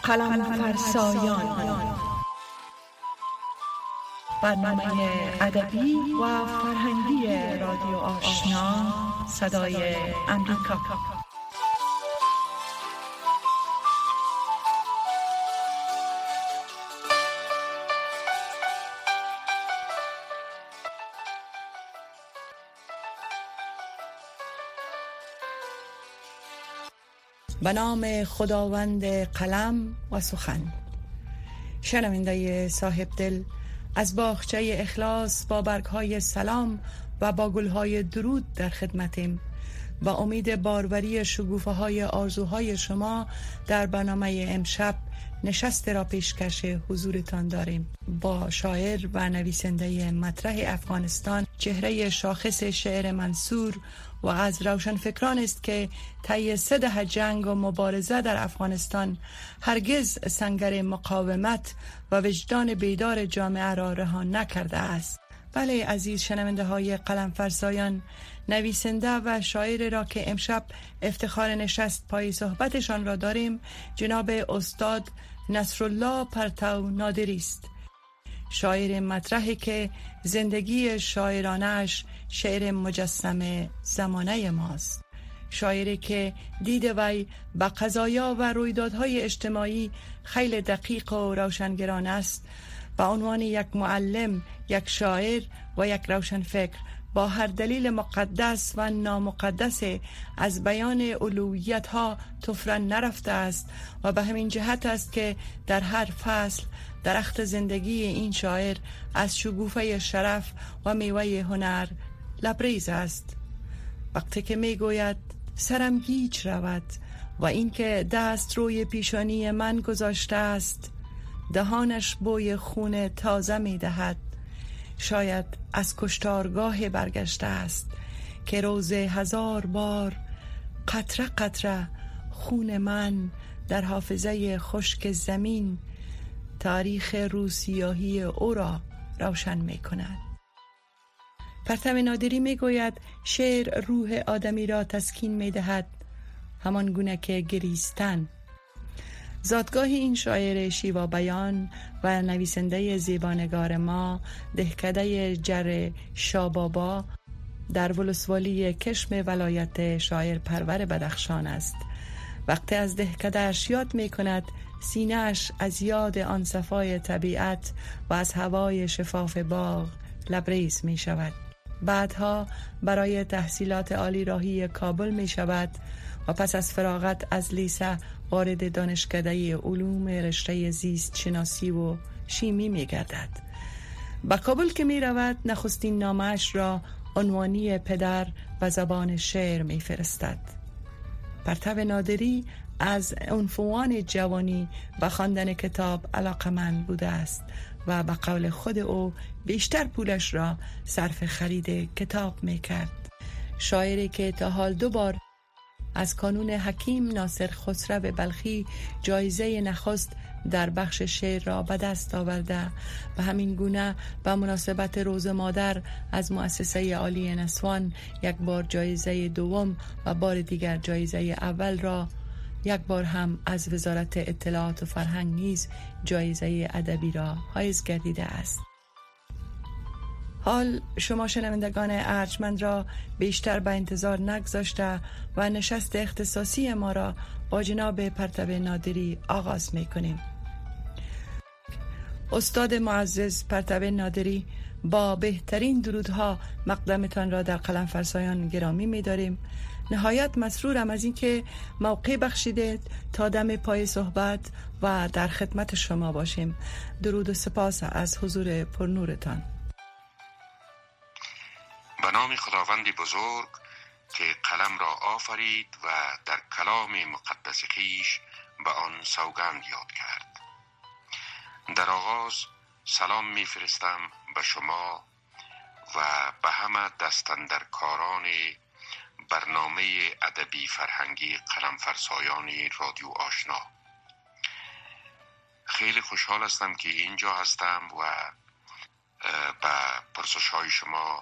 قلم‌فرسایان، برنامه ادبی و فرهنگی رادیو آشنا صدای امریکا. به نام خداوند قلم و سخن. شنونده صاحب دل، از باغچه اخلاص با برگ‌های سلام و با گل‌های درود در خدمتیم. با امید باروری شگوفه‌های آرزوهای شما در برنامه امشب نشست را پیشکش حضورتان داریم. با شاعر و نویسنده مطرح افغانستان، چهره شاخص شعر منصور و از روشنفکران است که طی 3 دهه جنگ و مبارزه در افغانستان هرگز سنگر مقاومت و وجدان بیدار جامعه را رها نکرده است. بله عزیز شنونده های قلم فرسایان، نویسنده و شاعر را که امشب افتخار نشست پای صحبتشان را داریم جناب استاد نصرالله پرتو نادری است. شاعر مطرحی که زندگی شاعرانش شعر مجسم زمانه ماست. شاعری که دید وی به قضایا و رویدادهای اجتماعی خیلی دقیق و روشنگران است. به عنوان یک معلم، یک شاعر و یک روشنفکر با هر دلیل مقدس و نامقدس از بیان الوهیت ها طفرا نرفته است و به همین جهت است که در هر فصل درخت زندگی این شاعر از شگوفه شرف و میوه هنر لبریز است. وقتی که می گوید سرم گیج رود و اینکه دست روی پیشانی من گذاشته است، دهانش بوی خون تازه می دهد، شاید از کشتارگاه برگشته است که روز 1000 بار قطره قطره خون من در حافظه خشک زمین تاریخ روسیاهی او را روشن می کند. پرتو نادری می گوید شعر روح آدمی را تسکین می دهد، همان گونه که گریستن. زادگاه این شاعر شیوا بیان و نویسنده زیبانگار ما، دهکده جر شابابا در ولسوالی کشم ولایت شاعر پرور بدخشان است. وقتی از دهکده‌اش یاد می کند، سینه‌اش از یاد آن صفای طبیعت و از هوای شفاف باغ لبریز می شود. بعدها برای تحصیلات عالی راهی کابل می شود و پس از فراغت از لیسه وارد دانشکده علوم رشته زیست شناسی و شیمی می گردد. به کابل که می رود نخستین نامش را عنوانی پدر و زبان شعر می فرستد. پرتو نادری از عنفوان جوانی و خواندن کتاب علاقمند بوده است و به قول خود او بیشتر پولش را صرف خرید کتاب می کرد. شاعری که تا حال 2 بار از کانون حکیم ناصر خسرو بلخی جایزه نخست در بخش شعر را به دست آورده و همین گونه به مناسبت روز مادر از مؤسسه عالی نسوان 1 بار جایزه دوم و بار دیگر جایزه اول را، 1 بار هم از وزارت اطلاعات و فرهنگ نیز جایزه ادبی را حائز گردیده است. حال شما شنوندگان ارجمند را بیشتر به انتظار نگذاشته و نشست اختصاصی ما را با جناب پرتو نادری آغاز می کنیم. استاد معزز پرتو نادری، با بهترین درودها مقدمتان را در قلم فرسایان گرامی می داریم. نهایت مسرورم از اینکه موقع بخشیدید تا دم پای صحبت و در خدمت شما باشیم. درود و سپاس از حضور پرنورتان. به نام خداوند بزرگ که قلم را آفرید و در کلام مقدس خویش به آن سوگند یاد کرد. در آغاز سلام می‌فرستم به شما و به همه دستاندرکاران برنامه ادبی فرهنگی قلم فرسایان رادیو آشنا. خیلی خوشحال هستم که اینجا هستم و به پرسش‌های شما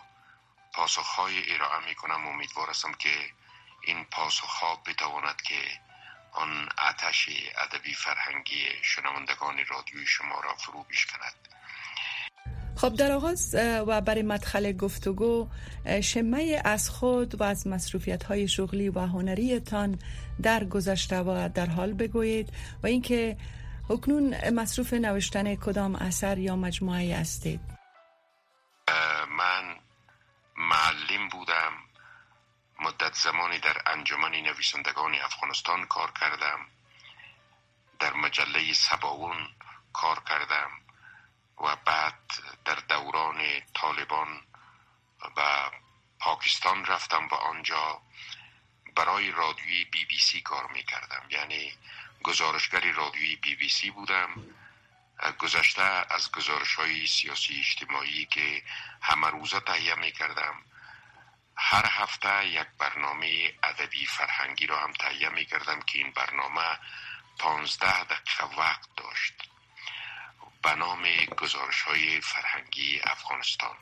پاسخ‌های ارائه می‌کنم. امیدوار هستم که این پاسخ‌ها بتواند که آن آتش ادبی فرهنگی شنوندگان رادیوی شما را فرو بشکند. خب در آغاز و برای مدخل گفتگو شمه از خود و از مصروفیت‌های شغلی و هنریتان در گذشته و در حال بگویید و اینکه اکنون مصروف نوشتن کدام اثر یا مجموعه هستید؟ من معلم بودم، مدت زمانی در انجمن نویسندگان افغانستان کار کردم، در مجله سباون کار کردم و بعد در دوران طالبان و پاکستان رفتم و آنجا برای رادیوی بی بی سی کار می کردم، یعنی گزارشگر رادیوی بی بی سی بودم. گذشته از گزارش‌های سیاسی اجتماعی که همه روزه تهیه می کردم، هر هفته یک برنامه ادبی فرهنگی را هم تهیه می کردم که این برنامه 15 دقیقه وقت داشت به نام گزارش‌های فرهنگی افغانستان.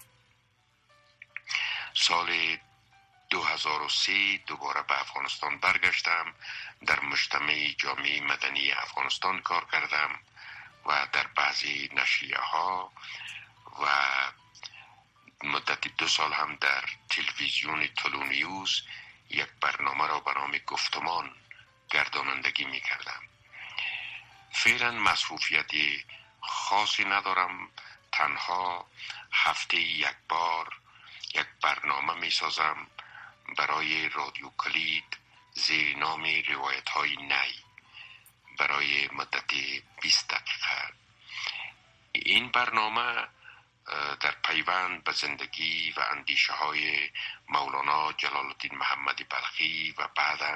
سال 2003 دوباره به افغانستان برگشتم، در مجتمع جامعه مدنی افغانستان کار کردم و در بعضی نشریه ها و مدت 2 سال هم در تلویزیون تلونیوز یک برنامه را به نام گفتمان گردانندگی می کردم. فعلا مصروفیت خاصی ندارم، تنها هفته یک بار یک برنامه می سازم برای رادیو کلید زیر نام روایت های نی برای مدت 20 دقیقه. این برنامه در پیوند به زندگی و اندیشه های مولانا جلال الدین محمدی بلخی و بعداً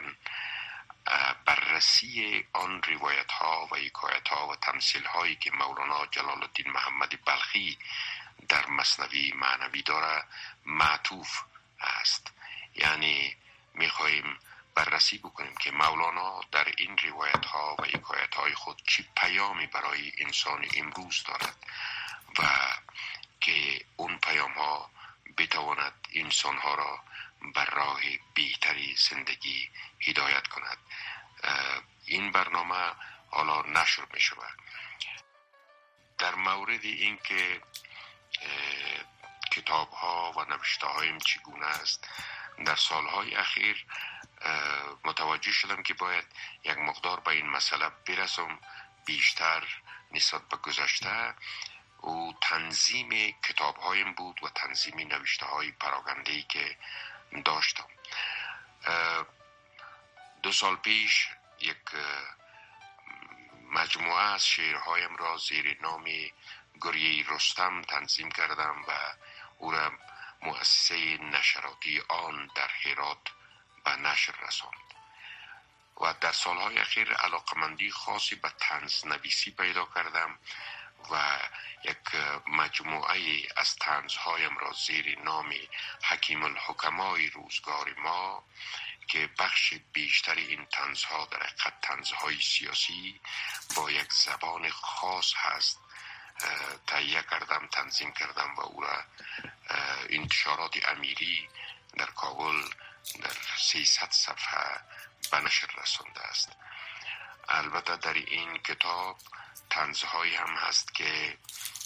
بررسی آن روایت ها و حکایت ها و تمثیل هایی که مولانا جلال الدین محمدی بلخی در مثنوی معنوی داره معطوف است. یعنی میخواهیم بررسی بکنیم که مولانا در این روایت ها و حکایت های خود چه پیامی برای انسان امروز دارد و که اون پیام ها بتواند انسان ها را بر راه بهتری زندگی هدایت کند. این برنامه حالا نشر می شود. در مورد این که کتاب ها و نوشته هایم چگونه است، در سالهای اخیر متوجه شدم که باید یک مقدار به این مسئله برسم بیشتر نسبت به گذشته. و تنظیم کتاب هایم بود و تنظیم نوشته های پراگنده‌ای که داشتم. 2 سال پیش یک مجموعه از شعرهایم را زیر نام گریه رستم تنظیم کردم و او را مؤسسه نشراتی آن در هرات به نشر رساند. و در سالهای اخیر علاقمندی خاصی به طنز نویسی پیدا کردم و یک مجموعه از طنزهایم را زیر نام حکیم الحکمای روزگار ما که بخش بیشتر این طنزها در حقیقت طنزهای سیاسی با یک زبان خاص هست تهیه کردم، تنظیم کردم و او را انتشارات امیری در کابل در 300 صفحه به نشر رسانده است. البته در این کتاب طنزهایی هم هست که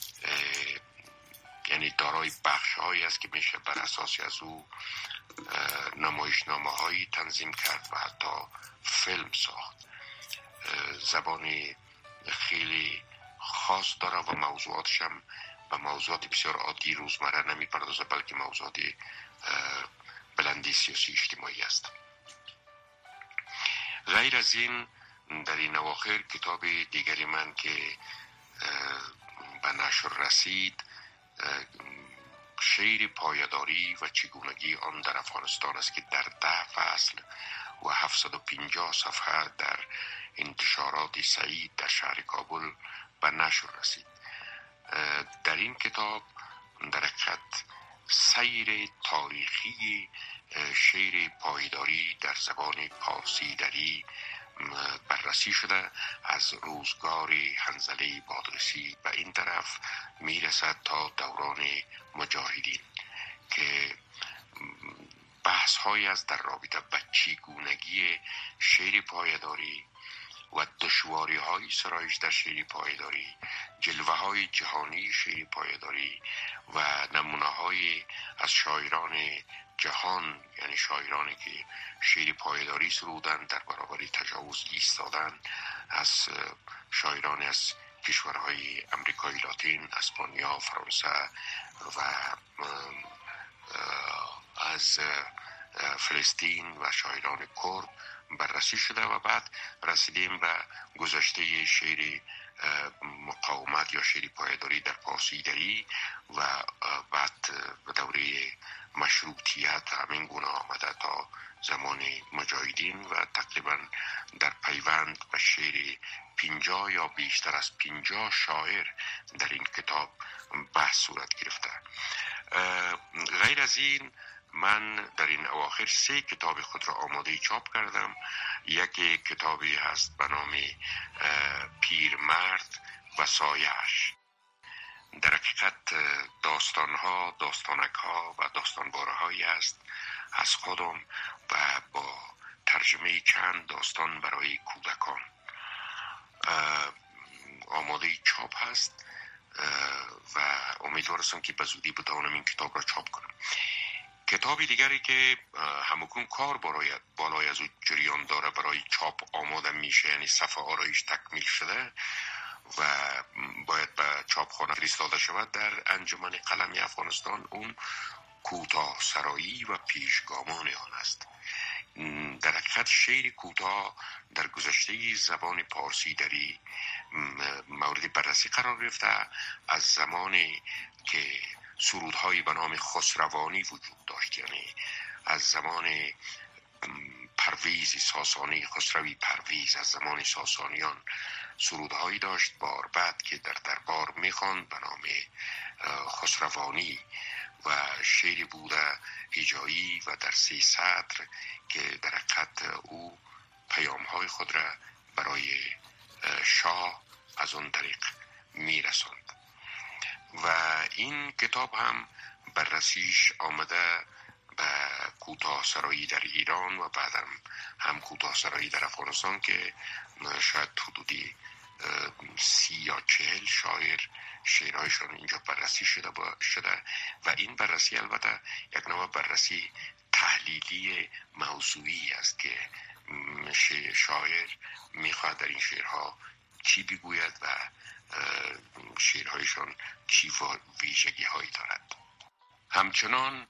یعنی دارای بخش‌هایی است که میشه بر اساسی از او نمایشنامه‌هایی تنظیم کرد و حتی فیلم ساخت. زبان خیلی خاص داره و موضوعاتش هم به موضوعات بسیار عادی روزمره نمی‌پردازه، بلکه موضوعات بلندی سیاسی اجتماعی است. غیر از این در این اواخر کتاب دیگری من که به نشر رسید شعر پایداری و چگونگی آن در افغانستان است که در 10 فصل و 750 صفحه در انتشارات سعید در شهر کابل به نشر رسید. در این کتاب در حقیقت سیر تاریخی شعر پایداری در زبان پارسی دری بررسی شده، از روزگار حنظله بادرسی به این طرف میرسد تا دوران مجاهدین که بحث های از در رابطه با چگونگی شعر پایداری و دشواری های سرایش در شعر پایداری، جلوه های جهانی شعر پایداری و نمونه های از شاعران جهان، یعنی شاعرانی که شعر پایداری سرودند، در برابر تجاوز ایستادن، از شاعران از کشورهای امریکای لاتین، اسپانیا، فرانسه و از فلسطین و شاعران کرد بررسی شده و بعد رسیدیم به گذشته شعر مقاومت یا شعر پایداری در پارسیدری و بعد به دوره مشروطیت همین گونه آمده تا زمان مجاهدین و تقریبا در پیوند به شعر 50 یا بیشتر از 50 شاعر در این کتاب بحث صورت گرفته. غیر از این من در این اواخر 3 کتاب خود را آماده چاپ کردم. یکی کتابی هست به نام پیرمرد و سایه‌اش. در حقیقت داستانها، داستانکها و داستانبارهایی است از خودم و با ترجمه چند داستان برای کودکان آماده چاپ هست و امیدوار هستم که به زودی بتوانم این کتاب را چاپ کنم. کتابی دیگری که همکنون کار بالای از او جریان داره برای چاپ آماده میشه، یعنی صفحه آرایش تکمیل شده و باید به چاپخانه فرستاده شود در انجمن قلمی افغانستان، اون کوتاه سرایی و پیشگامان آن است. در حقیقت شعر کوتاه در گذشته زبان پارسی دری مورد بررسی قرار گرفته از زمانی که سرودهایی به نام خسروانی وجود داشت، یعنی از زمان پرویز ساسانی، خسروی پرویز از زمان ساسانیان سرودهایی داشت بار بعد که در دربار میخواند به نام خسروانی و شعری بوده هجایی و در 3 سطر که در حقیقت او پیامهای خود را برای شاه از اون طریق میرساند. و این کتاب هم بررسیش آمده به کوتاه سرایی در ایران و بعدم هم کوتاه سرایی در افغانستان که شاید حدودی 30 یا 40 شاعر شعرهایشان اینجا بررسی شده و این بررسی البته یک نوع بررسی تحلیلی موضوعی است که شاعر میخواد در این شعرها چی بگوید و شعرهایشان چی ویژگی هایی دارد. همچنان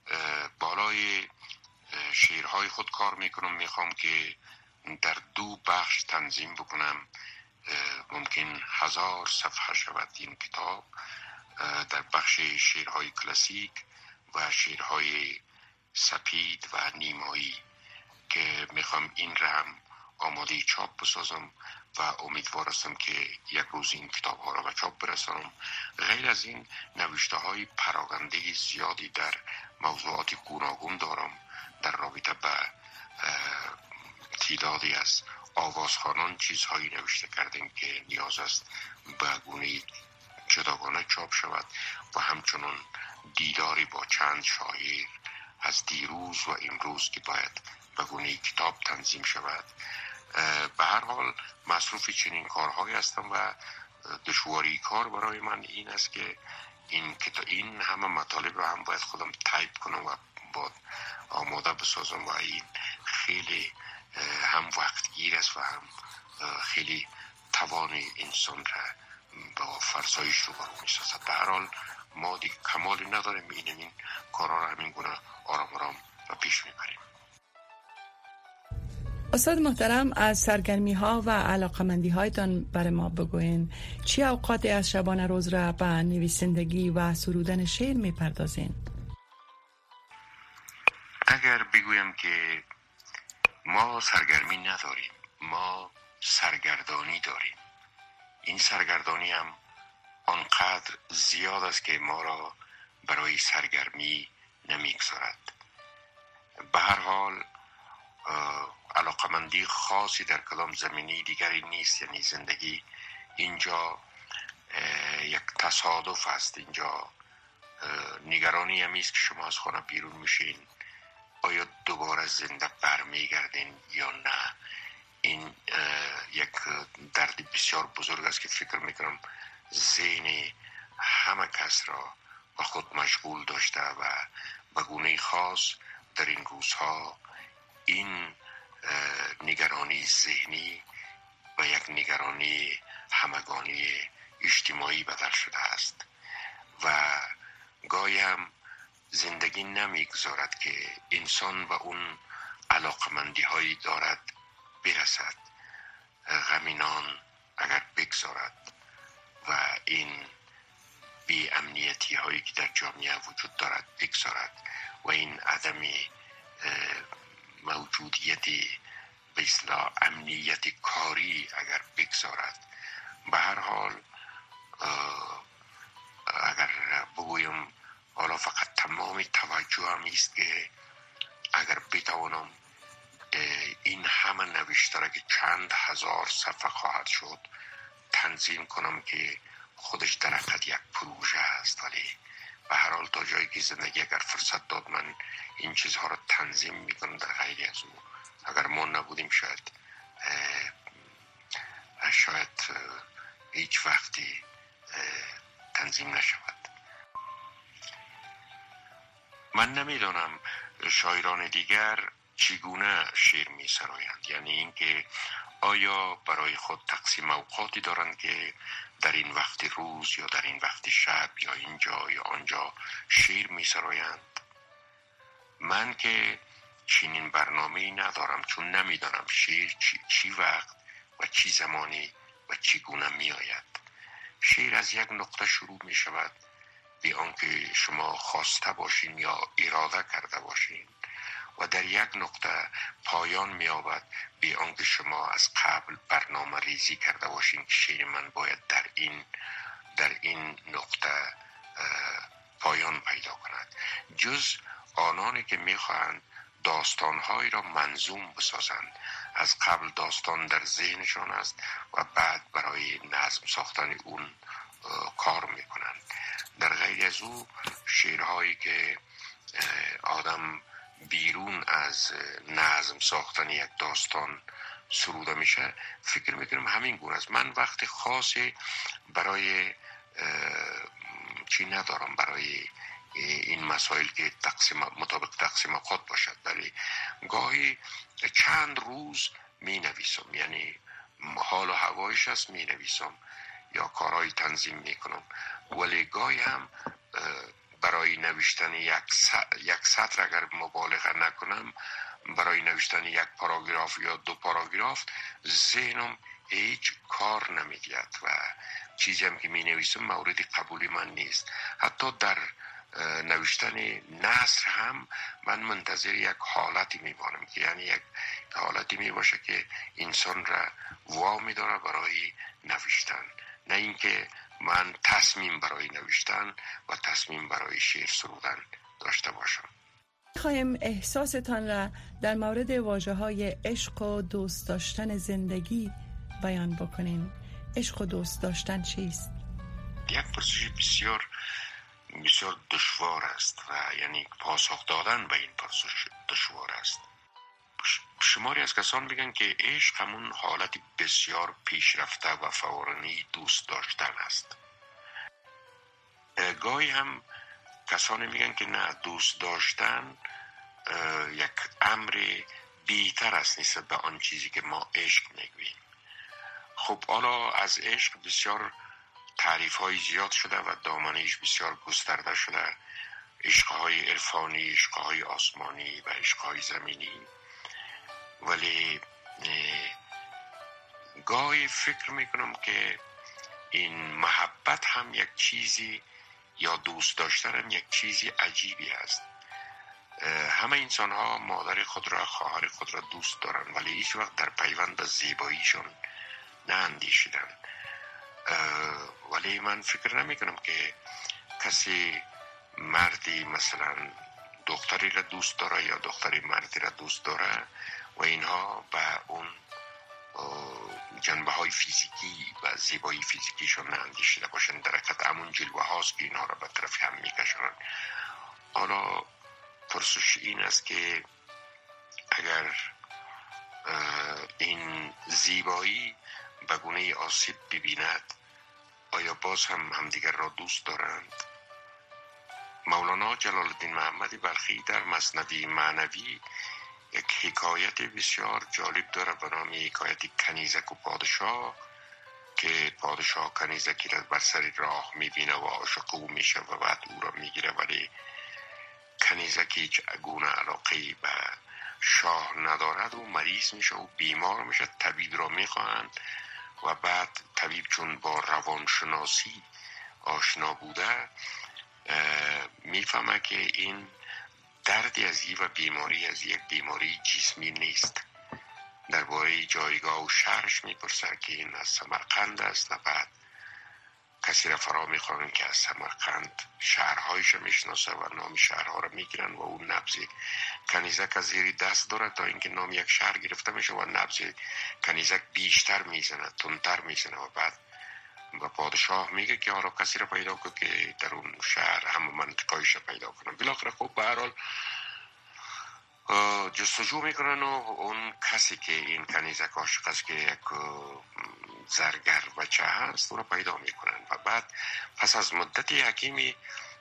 بالای شعرهای خود کار میکنم. میخوام که در 2 بخش تنظیم بکنم، ممکن 1000 صفحه شود این کتاب، در بخش شعرهای کلاسیک و شعرهای سپید و نیمایی که میخوام این را هم آماده چاپ بسازم و امیدوار هستم که یک روز این کتاب ها را به چاپ برسانم. غیر از این نوشته های پراکنده زیادی در موضوعات گوناگون دارم. در رابطه به تعدادی از آوازخوانان چیزهایی نوشته کردیم که نیاز است به گونه جداگانه چاپ شود و همچنان دیداری با چند شاعر از دیروز و امروز که باید به گونه کتاب تنظیم شود. به هر حال مصروف چنین کارهایی هستم و دشواری کار برای من این است که این همه مطالب رو هم باید خودم تایپ کنم و با آماده بسازم و این خیلی هم وقتگیر است و هم خیلی توان انسان را با فرسایش رو برو میسازد. به هر حال ما دیگه کمالی نداریم، این کارها را همین گونه آرام آرام و پیش میبریم. استاد محترم، از سرگرمی ها و علاقمندی هایتان برای ما بگوین. چی اوقات از شبانه روز را به نویسندگی و سرودن شعر میپردازین؟ اگر بگویم که ما سرگرمی نداریم، ما سرگردانی داریم. این سرگردانی هم آنقدر زیاد است که ما را برای سرگرمی نمیگذارد. به هر حال علاقمندی خاصی در کدام زمینی دیگری نیست، یعنی زندگی اینجا یک تصادف است. اینجا نگرانی همیست که شما از خانه بیرون میشین، آیا دوباره زنده برمیگردین یا نه. این یک درد بسیار بزرگ است که فکر میکنم ذهن همه کس را با خود مشغول داشته و به گونه خاص در این روزها این نگرانی ذهنی و یک نگرانی همگانی اجتماعی بدل شده است و گاهی هم زندگی نمیگذارد که انسان به اون علاقمندی هایی دارد برسد، غمینان اگر بگذارد و این بی امنیتی هایی که در جامعه وجود دارد بگذارد و این عدم موجودیت به اصطلاح امنیت کاری اگر بگذارد، به هر حال اگر بگویم حالا فقط تمام توجه هم است که اگر بتوانم این همه نوشته را که چند هزار صفحه خواهد شد تنظیم کنم که خودش در حقیقت یک پروژه است، ولی به هر حال تا جایی که زندگی اگر فرصت داد من این چیزها را تنظیم میکنم در غیر از او. اگر ما نبودیم شاید هیچ وقتی تنظیم نشود. من نمیدانم شاعران دیگر چگونه شعر می سرایند، یعنی اینکه آیا برای خود تقسیم اوقاتی دارند که در این وقت روز یا در این وقت شب یا اینجا یا آنجا شعر می سرایند. من که چنین برنامه‌ای ندارم، چون نمیدانم شعر چی وقت و چی زمانی و چگونه می آید. شعر از یک نقطه شروع می شود بی آنکه شما خواسته باشین یا اراده کرده باشین و در یک نقطه پایان می یابد بی آنکه شما از قبل برنامه ریزی کرده باشین که شعر من باید در این نقطه پایان پیدا کند. جز آنانی که می خواهند داستانهایی را منظوم بسازند، از قبل داستان در ذهنشان است و بعد برای نظم ساختن اون کار میکنند. در غیر از او شعرهایی که آدم بیرون از نظم ساختن یک داستان سروده میشه فکر میکنم همین گونه است. من وقت خاصی برای چی ندارم برای این مسائل که مطابق تقسیم اوقات باشد، ولی گاهی چند روز می نویسم، یعنی حال و هوایش است می نویسم یا کارهای تنظیم می کنم، ولی گاهی هم برای نوشتن یک سطر اگر مبالغه نکنم برای نوشتن یک پاراگراف یا 2 پاراگراف ذهنم هیچ کار نمیدهد و چیزی هم که می نویسم مورد قبول من نیست. حتی در نوشتن نثر هم من منتظر یک حالتی میمانم که یعنی یک حالتی می باشه که انسان را وامی داره برای نوشتن، نه اینکه من تصمیم برای نوشتن و تصمیم برای شعر سرودن داشته باشم. می‌خوایم احساستان را در مورد واژه‌های عشق و دوست داشتن زندگی بیان بکنین. عشق و دوست داشتن چیست؟ یک پرسش بسیار بسیار دشوار است و یعنی پاسخ دادن به این پرسش دشوار است. شماری از کسان میگن که عشق همون حالت بسیار پیشرفته و فورانی دوست داشتن است. گاهی هم کسانی میگن که نه، دوست داشتن یک امر بی‌تر است نسبت به آن چیزی که ما عشق میگوییم. خب حالا از عشق بسیار تعریف های زیاد شده و دامنه‌اش بسیار گسترده شده، عشقهای عرفانی، عشقهای آسمانی و عشقهای زمینی، ولی گاهی فکر میکنم که این محبت هم یک چیزی یا دوست داشتن هم یک چیزی عجیبی است. همه انسان ها مادر خود را، خواهر خود را دوست دارن ولی هیچ وقت در پیوند به زیباییشون نه اندیشیدن. ولی من فکر نمی کنم که کسی مردی مثلا دختری را دوست داره یا دختری مردی را دوست داره و اینها به اون جنبه های فیزیکی و زیبایی فیزیکیشون نه اندیشیده باشن. در حقیقت همون جلوه هاست که اینها را به طرف هم میکشن. حالا پرسش این است که اگر این زیبایی به گونه آسیب ببیند، آیا باز هم همدیگر را دوست دارند؟ مولانا جلال الدین محمد بلخی در مثنوی معنوی یک حکایت بسیار جالب داره به نام حکایت کنیزک و پادشاه، که پادشاه کنیزکی را بر سر راه میبینه و عاشق او میشه و بعد او را میگیره، ولی کنیزکی هیچ گونه علاقه به شاه ندارد و مریض میشه و بیمار میشه. طبیب را میخواهند و بعد طبیب چون با روانشناسی آشنا بوده میفهمه که این دردی از و بیماری از یک بیماری جسمی نیست. درباره جایگاه و شهرش میپرسه که این از سمرقند است و بعد کسی را فرا میخوانند که از سمرقند شهرهایش میشناسه و نام شهرها را میگیرن و اون نبض کنیزک از زیر دست داره تا اینکه نام یک شهر گرفته میشه و نبض کنیزک بیشتر میزنه، تندتر میزنه و بعد و پادشاه میگه که حالا کسی را پیدا کنه که در اون شهر همه منطقایش پیدا کنه. بالاخره خب به هر حال جستجو میکنن و اون کسی که این کنیزک عاشق است که یک زرگر بچه هست اون رو پیدا میکنن و بعد پس از مدتی حکیمی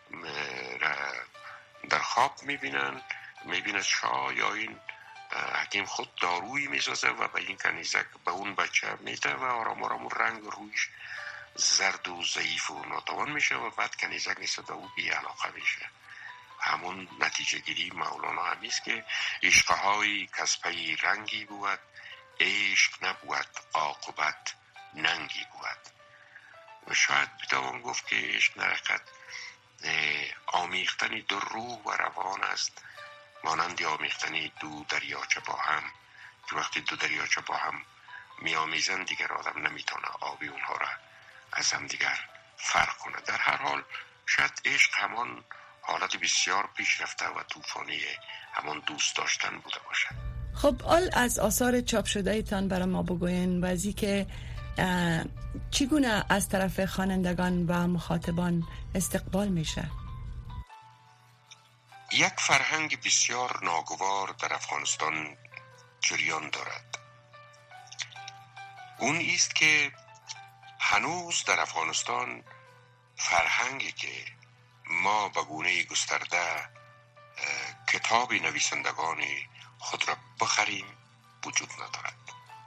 در خواب میبینن شاه یا این حکیم خود دارویی میسازه و به این کنیزک به اون بچه میده و آرام آرام رنگ رویش زرد و ضعیف و ناتوان میشه و بعد کنیزک نسبت به او بی علاقه میشه. همون نتیجه گیری مولانا همیست که عشقهای کسپی رنگی بود، عشق نبود عاقبت ننگی بود. و شاید بتوان گفت که عشق نرقت آمیختنی دو روح و روان است، مانند آمیختنی دو دریاچه با هم، که وقتی دو دریاچه با هم می آمیزن دیگر آدم نمیتونه آبی اونها را از هم دیگر فرق کنه. در هر حال شاید عشق همان حالت بسیار پیشرفته و طوفانی همان دوست داشتن بوده باشد. خب حال از آثار چاپ شده ایتان برای ما بگوین و از که چگونه از طرف خوانندگان و مخاطبان استقبال میشه؟ یک فرهنگ بسیار ناگوار در افغانستان جریان دارد. اون است که هنوز در افغانستان فرهنگی که ما به گونه گسترده کتاب نویسندگان خود را بخریم وجود ندارد.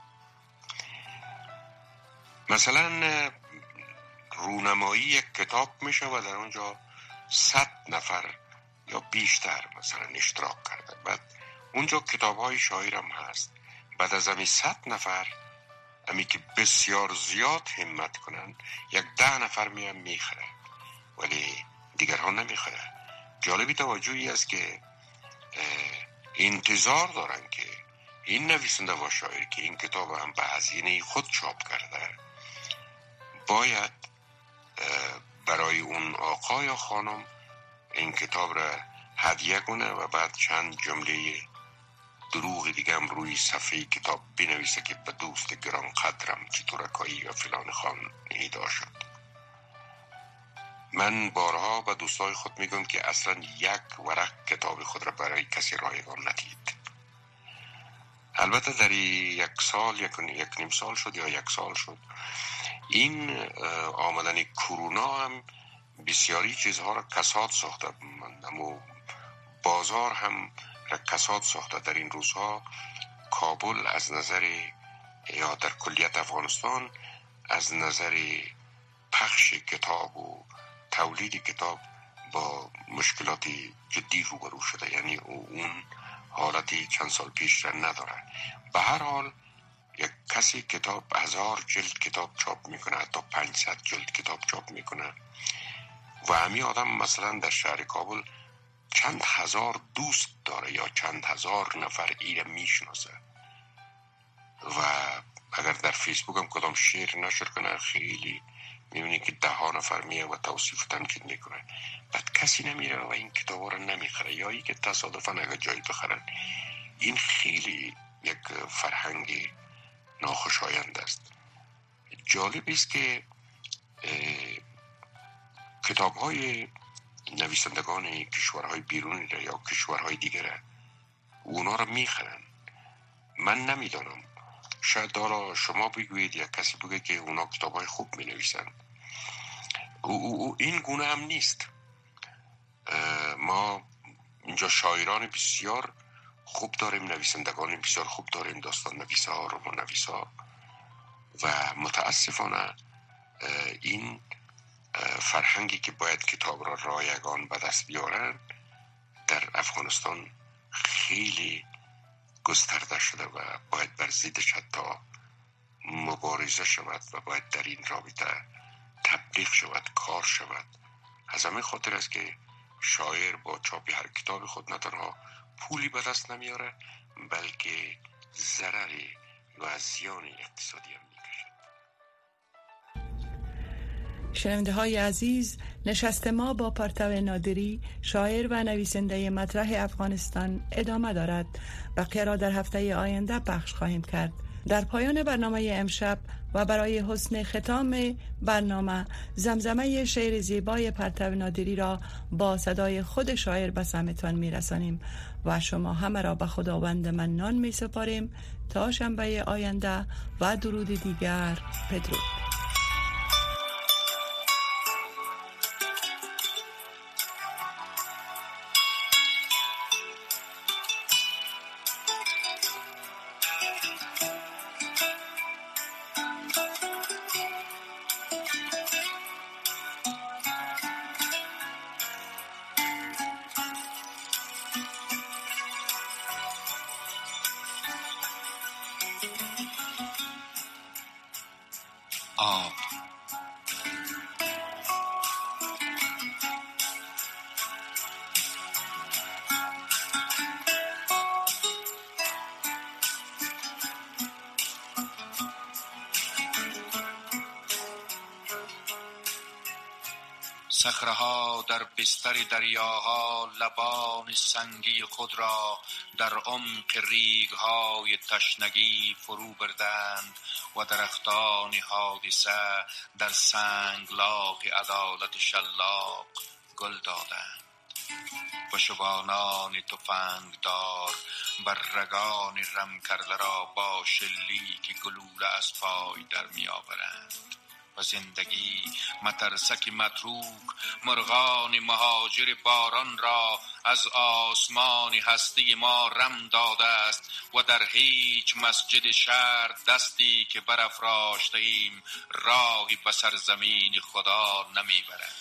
مثلا رونمایی یک کتاب میشه و در اونجا 100 نفر یا بیشتر مثلا اشتراک کرده، بعد اونجا کتاب های شاعر هم هست، بعد از همی 100 نفر همی که بسیار زیاد همت کنن 10 نفر میان میخره ولی دیگرها نمیخره. جالبی توجهی است که انتظار دارن که این نویسنده و شاعر که این کتاب هم به هزینه خود چاپ کرده باید برای اون آقا یا خانم این کتاب را هدیه کنه و بعد چند جمله دروغ دیگه هم روی صفحه کتاب بنویسه که به دوست گران قدرم چطورکایی و فلان خان هیدا شد. من بارها به دوستای خود میگم که اصلا یک ورق کتاب خود را برای کسی رایگان ندید. البته در یک سال یک نیم سال شد یا 1 سال شد این آمدن کرونا هم بسیاری چیزها را کساد ساخته، اما بازار هم را کساد ساخته. در این روزها کابل از نظر یا در کلیت افغانستان از نظر پخش کتاب و تولید کتاب با مشکلات جدی روبرو شده، یعنی اون حالتی چند سال پیش را نداره. به هر حال یک کسی کتاب 1000 جلد کتاب چاپ میکنه، حتی 500 جلد کتاب چاپ میکنه و همین آدم مثلا در شهر کابل چند هزار دوست داره یا چند هزار نفر ایره میشناسه و اگر در فیسبوک هم کدام شعر نشر کنه خیلی میبینی که 10 نفر میه و توصیف تنقید میکنه، بعد کسی نمیره و این کتابا رو نمیخره یا ای که تصادفا اگر جایی بخرن. این خیلی یک فرهنگ ناخوشایند است. جالب است که کتاب های نویسندگان کشورهای بیرونی را یا کشورهای دیگر اونا را میخرن. من نمیدانم، شاید حالا شما بگویید یا کسی بگه که اونا کتابای خوب می نویسند. این گونه هم نیست. ما اینجا شاعران بسیار خوب داریم، نویسندگان بسیار خوب داریم، داستان نویسا، رمان نویسا، و متاسفانه این فرهنگی که باید کتاب را رایگان به دست بیارن در افغانستان خیلی گسترده شده و باید بر ضدش حتی مبارزه شود و باید در این رابطه تبلیغ شود، کار شود. از همین خاطر است که شاعر با چاپ هر کتاب خود نه تنها پولی به دست نمیاره، بلکه ضرری و زیان اقتصادی هم میکشد. شنونده های عزیز، نشست ما با پرتو نادری، شاعر و نویسنده مطرح افغانستان ادامه دارد. بقیه را در هفته آینده پخش خواهیم کرد. در پایان برنامه امشب و برای حسن ختام برنامه، زمزمه شعر زیبای پرتو نادری را با صدای خود شاعر به سمتان میرسانیم و شما همه را به خداوند منان می سپاریم تا شنبه آینده و درود دیگر. بدرود. آب صخره‌ها در بستر دریاها لبان سنگی خود را در عمق ریگ‌های تشنگی فرو بردند و درختان حادثه در سنگلاخ عدالت شلاق گل دادند و شبانان تفنگدار بر رگان رم کرده را با شلیک گلوله از پای در می آورند و زندگی مترسک متروک مرغان مهاجر باران را از آسمان هستی ما رم داده است و در هیچ مسجد شهر دستی که برافراشته ایم راهی به سرزمین خدا نمیبرد.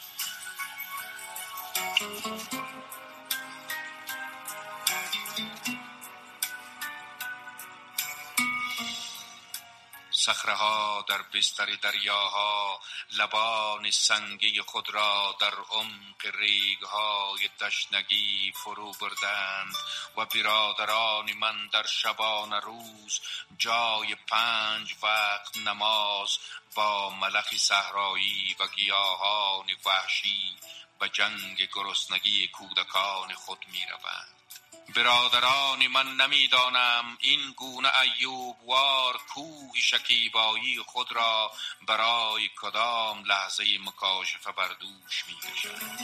صخره‌ها در بستر دریاها لبان سنگی خود را در عمق ریگ‌های تشنگی فرو بردند و برادران من در شبانه روز جای 5 وقت نماز با ملخ صحرایی و گیاهان وحشی به جنگ گرسنگی کودکان خود می‌روند. برادران من نمیدانم این گونه ایوبوار کوه شکیبایی خود را برای کدام لحظه مکاشفه بر دوش می‌کشند.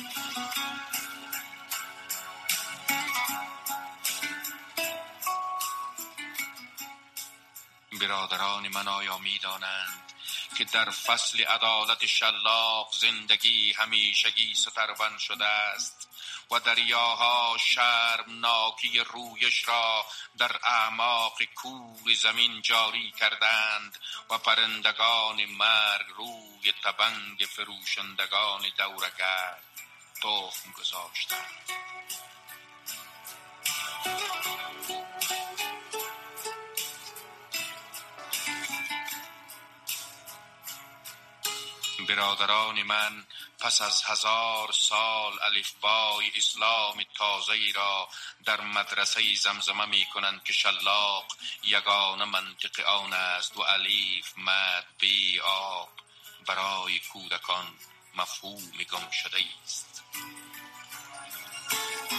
برادران من آیا میدانند که در فصل عدالت شلاق زندگی همیشگی سترون شده است و دریاها شرمناکی رویش را در اعماق کور زمین جاری کردند و پرندگان مرگ روی تبنگ فروشندگان دورگرد تخم گذاشتند. برادران من پس از 1000 سال الفبای اسلام تازه‌ای را در مدرسه زمزمه می کنند که شلاق یگانه منطق آن است و الف مد بی آب برای کودکان مفهوم گم شده است.